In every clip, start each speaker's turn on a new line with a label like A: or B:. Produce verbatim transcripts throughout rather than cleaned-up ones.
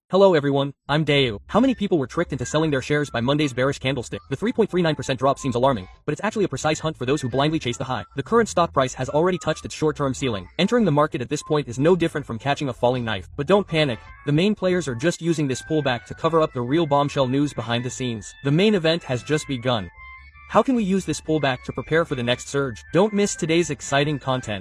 A: Hello everyone, I'm Dayu. How many people were tricked into selling their shares by Monday's bearish candlestick? The three point three nine percent drop seems alarming, but it's actually a precise hunt for those who blindly chase the high. The current stock price has already touched its short-term ceiling. Entering the market at this point is no different from catching a falling knife. But don't panic, the main players are just using this pullback to cover up the real bombshell news behind the scenes. The main event has just begun. How can we use this pullback to prepare for the next surge? Don't miss today's exciting content.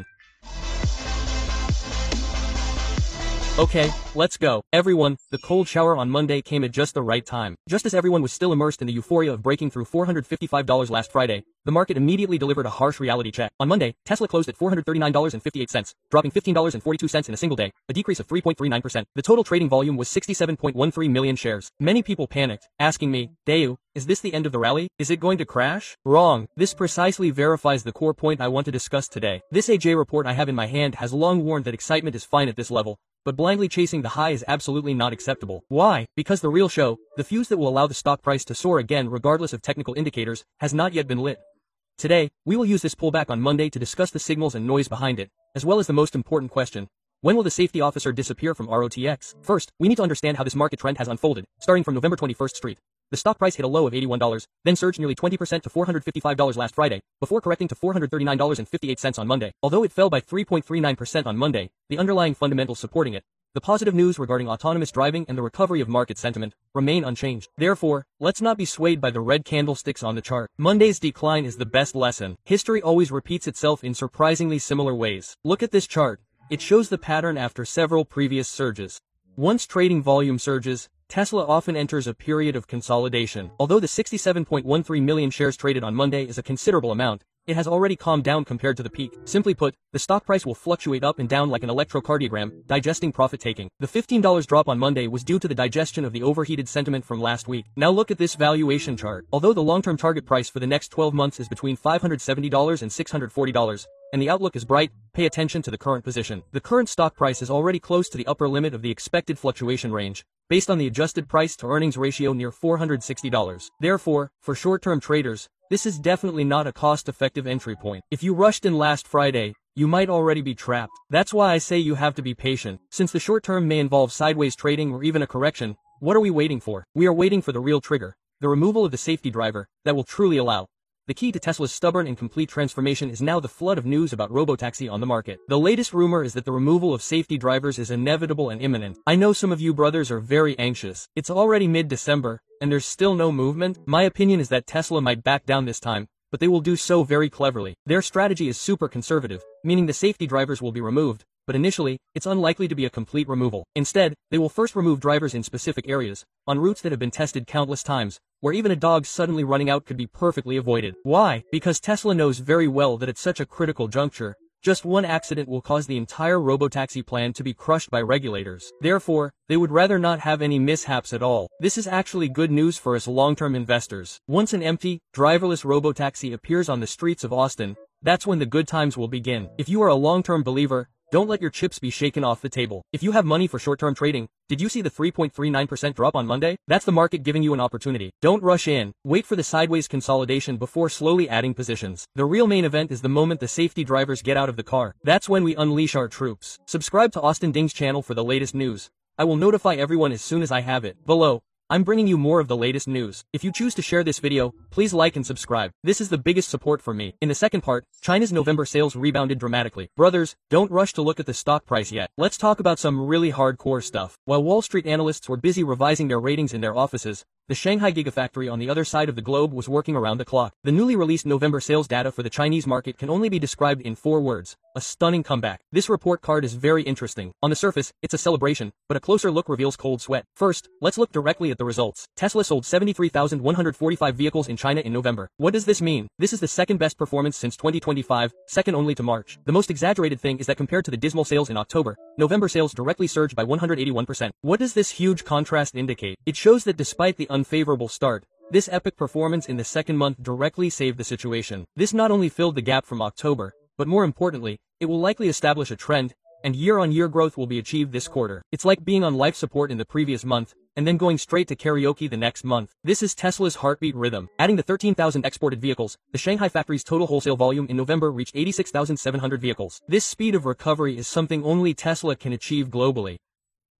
A: Okay, let's go. Everyone, the cold shower on Monday came at just the right time. Just as everyone was still immersed in the euphoria of breaking through four hundred fifty-five dollars last Friday, the market immediately delivered a harsh reality check. On Monday, Tesla closed at four hundred thirty-nine dollars and fifty-eight cents, dropping fifteen dollars and forty-two cents in a single day, a decrease of three point three nine percent. The total trading volume was sixty-seven point one three million shares. Many people panicked, asking me, Dayu, is this the end of the rally? Is it going to crash? Wrong. This precisely verifies the core point I want to discuss today. This A J report I have in my hand has long warned that excitement is fine at this level, but blindly chasing the high is absolutely not acceptable. Why? Because the real show, the fuse that will allow the stock price to soar again regardless of technical indicators, has not yet been lit. Today, we will use this pullback on Monday to discuss the signals and noise behind it, as well as the most important question. When will the safety officer disappear from R O T X? First, we need to understand how this market trend has unfolded, starting from November twenty-first Street. The stock price hit a low of eighty-one dollars, then surged nearly twenty percent to four hundred fifty-five dollars last Friday, before correcting to four hundred thirty-nine dollars and fifty-eight cents on Monday. Although it fell by three point three nine percent on Monday, the underlying fundamentals supporting it, the positive news regarding autonomous driving and the recovery of market sentiment, remain unchanged. Therefore, let's not be swayed by the red candlesticks on the chart. Monday's decline is the best lesson. History always repeats itself in surprisingly similar ways. Look at this chart. It shows the pattern after several previous surges. Once trading volume surges, Tesla often enters a period of consolidation. Although the sixty-seven point one three million shares traded on Monday is a considerable amount, it has already calmed down compared to the peak. Simply put, the stock price will fluctuate up and down like an electrocardiogram, digesting profit-taking. The fifteen dollar drop on Monday was due to the digestion of the overheated sentiment from last week. Now look at this valuation chart. Although the long-term target price for the next twelve months is between five hundred seventy dollars and six hundred forty dollars, and the outlook is bright, pay attention to the current position. The current stock price is already close to the upper limit of the expected fluctuation range, based on the adjusted price-to-earnings ratio near four hundred sixty dollars. Therefore, for short-term traders, this is definitely not a cost-effective entry point. If you rushed in last Friday, you might already be trapped. That's why I say you have to be patient. Since the short term may involve sideways trading or even a correction, what are we waiting for? We are waiting for the real trigger, the removal of the safety driver, that will truly allow. The key to Tesla's stubborn and complete transformation is now the flood of news about robotaxi on the market. The latest rumor is that the removal of safety drivers is inevitable and imminent. I know some of you brothers are very anxious. It's already mid-December, and there's still no movement. My opinion is that Tesla might back down this time, but they will do so very cleverly. Their strategy is super conservative, meaning the safety drivers will be removed, but initially, it's unlikely to be a complete removal. Instead, they will first remove drivers in specific areas, on routes that have been tested countless times, where even a dog suddenly running out could be perfectly avoided. Why? Because Tesla knows very well that at such a critical juncture, just one accident will cause the entire robotaxi plan to be crushed by regulators. Therefore, they would rather not have any mishaps at all. This is actually good news for us long-term investors. Once an empty, driverless robotaxi appears on the streets of Austin, that's when the good times will begin. If you are a long-term believer, don't let your chips be shaken off the table. If you have money for short-term trading, did you see the three point three nine percent drop on Monday? That's the market giving you an opportunity. Don't rush in. Wait for the sideways consolidation before slowly adding positions. The real main event is the moment the safety drivers get out of the car. That's when we unleash our troops. Subscribe to Austin Ding's channel for the latest news. I will notify everyone as soon as I have it. Below, I'm bringing you more of the latest news. If you choose to share this video, please like and subscribe. This is the biggest support for me. In the second part, China's November sales rebounded dramatically. Brothers, don't rush to look at the stock price yet. Let's talk about some really hardcore stuff. While Wall Street analysts were busy revising their ratings in their offices, the Shanghai Gigafactory on the other side of the globe was working around the clock. The newly released November sales data for the Chinese market can only be described in four words: a stunning comeback. This report card is very interesting. On the surface, it's a celebration, but a closer look reveals cold sweat. First, let's look directly at the results. Tesla sold seventy-three thousand one hundred forty-five vehicles in China in November. What does this mean? This is the second best performance since twenty twenty-five, second only to March. The most exaggerated thing is that compared to the dismal sales in October, November sales directly surged by one hundred eighty-one percent. What does this huge contrast indicate? It shows that despite the unfavorable start, this epic performance in the second month directly saved the situation. This not only filled the gap from October, but more importantly, it will likely establish a trend, and year-on-year growth will be achieved this quarter. It's like being on life support in the previous month, and then going straight to karaoke the next month. This is Tesla's heartbeat rhythm. Adding the thirteen thousand exported vehicles, the Shanghai factory's total wholesale volume in November reached eighty-six thousand seven hundred vehicles. This speed of recovery is something only Tesla can achieve globally.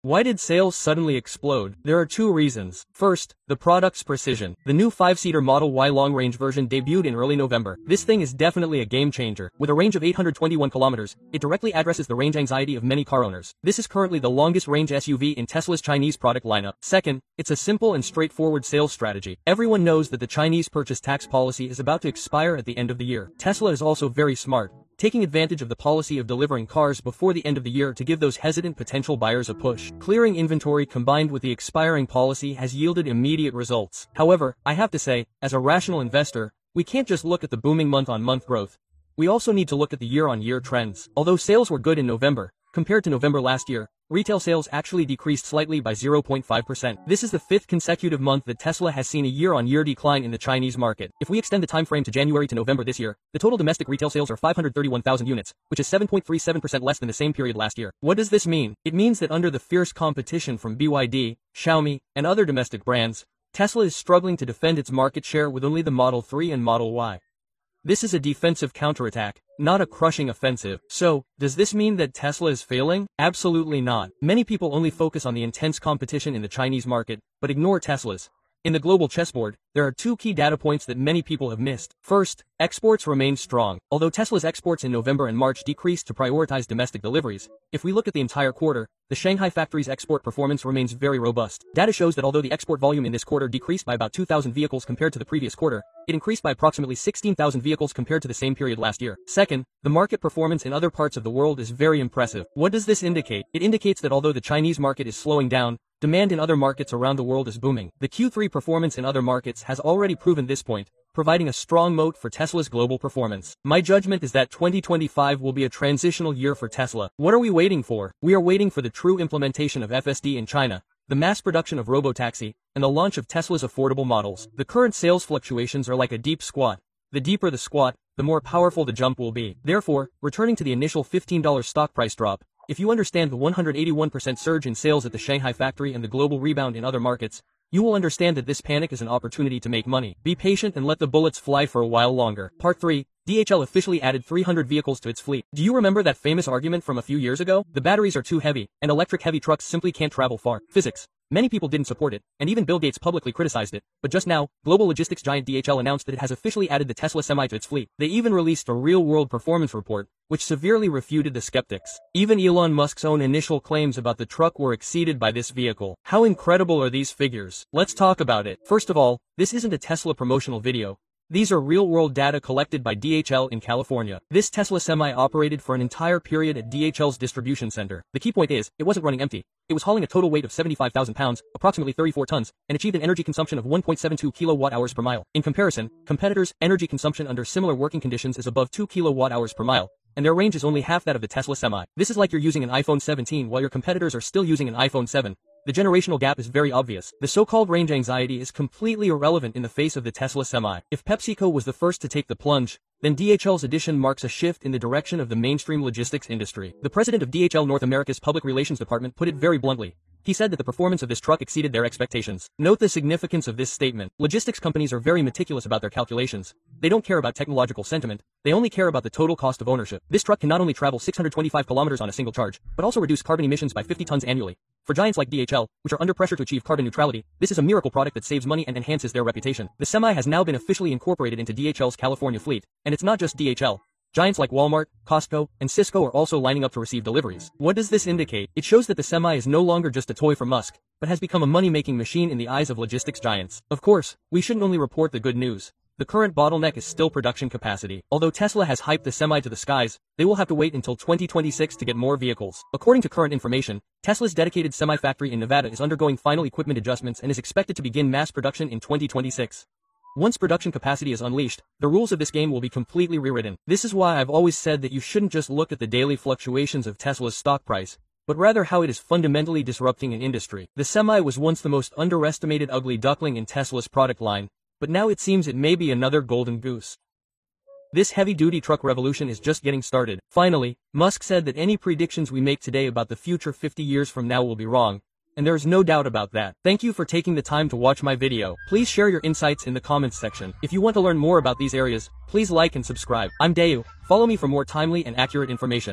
A: Why did sales suddenly explode? There are two reasons. First, the product's precision. The new five-seater Model Y long-range version debuted in early November. This thing is definitely a game-changer. With a range of eight hundred twenty-one kilometers, it directly addresses the range anxiety of many car owners. This is currently the longest-range S U V in Tesla's Chinese product lineup. Second, it's a simple and straightforward sales strategy. Everyone knows that the Chinese purchase tax policy is about to expire at the end of the year. Tesla is also very smart, taking advantage of the policy of delivering cars before the end of the year to give those hesitant potential buyers a push. Clearing inventory combined with the expiring policy has yielded immediate results. However, I have to say, as a rational investor, we can't just look at the booming month-on-month growth. We also need to look at the year-on-year trends. Although sales were good in November, compared to November last year, retail sales actually decreased slightly by zero point five percent. This is the fifth consecutive month that Tesla has seen a year-on-year decline in the Chinese market. If we extend the time frame to January to November this year, the total domestic retail sales are five hundred thirty-one thousand units, which is seven point three seven percent less than the same period last year. What does this mean? It means that under the fierce competition from B Y D, Xiaomi, and other domestic brands, Tesla is struggling to defend its market share with only the Model three and Model Y. This is a defensive counterattack, not a crushing offensive. So, does this mean that Tesla is failing? Absolutely not. Many people only focus on the intense competition in the Chinese market, but ignore Tesla's. In the global chessboard, there are two key data points that many people have missed. First, exports remain strong. Although Tesla's exports in November and March decreased to prioritize domestic deliveries, if we look at the entire quarter, the Shanghai factory's export performance remains very robust. Data shows that although the export volume in this quarter decreased by about two thousand vehicles compared to the previous quarter, it increased by approximately sixteen thousand vehicles compared to the same period last year. Second, the market performance in other parts of the world is very impressive. What does this indicate? It indicates that although the Chinese market is slowing down, demand in other markets around the world is booming. The Q three performance in other markets has already proven this point, providing a strong moat for Tesla's global performance. My judgment is that twenty twenty-five will be a transitional year for Tesla. What are we waiting for? We are waiting for the true implementation of F S D in China, the mass production of robotaxi, and the launch of Tesla's affordable models. The current sales fluctuations are like a deep squat. The deeper the squat, the more powerful the jump will be. Therefore, returning to the initial fifteen dollar stock price drop, if you understand the one hundred eighty-one percent surge in sales at the Shanghai factory and the global rebound in other markets, you will understand that this panic is an opportunity to make money. Be patient and let the bullets fly for a while longer. Part three. D H L officially added three hundred vehicles to its fleet. Do you remember that famous argument from a few years ago? The batteries are too heavy, and electric heavy trucks simply can't travel far. Physics. Many people didn't support it, and even Bill Gates publicly criticized it, but just now, global logistics giant D H L announced that it has officially added the Tesla Semi to its fleet. They even released a real-world performance report, which severely refuted the skeptics. Even Elon Musk's own initial claims about the truck were exceeded by this vehicle. How incredible are these figures? Let's talk about it. First of all, this isn't a Tesla promotional video. These are real-world data collected by D H L in California. This Tesla Semi operated for an entire period at D H L's distribution center. The key point is, it wasn't running empty. It was hauling a total weight of seventy-five thousand pounds, approximately thirty-four tons, and achieved an energy consumption of one point seven two kilowatt hours per mile. In comparison, competitors' energy consumption under similar working conditions is above two kilowatt hours per mile, and their range is only half that of the Tesla Semi. This is like you're using an iPhone seventeen while your competitors are still using an iPhone seven. The generational gap is very obvious. The so-called range anxiety is completely irrelevant in the face of the Tesla Semi. If PepsiCo was the first to take the plunge, then D H L's addition marks a shift in the direction of the mainstream logistics industry. The president of D H L North America's Public Relations Department put it very bluntly. He said that the performance of this truck exceeded their expectations. Note the significance of this statement. Logistics companies are very meticulous about their calculations. They don't care about technological sentiment, they only care about the total cost of ownership. This truck can not only travel six hundred twenty-five kilometers on a single charge, but also reduce carbon emissions by fifty tons annually. For giants like D H L, which are under pressure to achieve carbon neutrality, this is a miracle product that saves money and enhances their reputation. The Semi has now been officially incorporated into D H L's California fleet, and it's not just D H L. Giants like Walmart, Costco, and Cisco are also lining up to receive deliveries. What does this indicate? It shows that the Semi is no longer just a toy for Musk, but has become a money-making machine in the eyes of logistics giants. Of course, we shouldn't only report the good news. The current bottleneck is still production capacity. Although Tesla has hyped the Semi to the skies, they will have to wait until twenty twenty-six to get more vehicles. According to current information, Tesla's dedicated Semi factory in Nevada is undergoing final equipment adjustments and is expected to begin mass production in twenty twenty-six. Once production capacity is unleashed, the rules of this game will be completely rewritten. This is why I've always said that you shouldn't just look at the daily fluctuations of Tesla's stock price, but rather how it is fundamentally disrupting an industry. The Semi was once the most underestimated ugly duckling in Tesla's product line, but now it seems it may be another golden goose. This heavy-duty truck revolution is just getting started. Finally, Musk said that any predictions we make today about the future fifty years from now will be wrong, and there is no doubt about that. Thank you for taking the time to watch my video. Please share your insights in the comments section. If you want to learn more about these areas, please like and subscribe. I'm Dayu. Follow me for more timely and accurate information.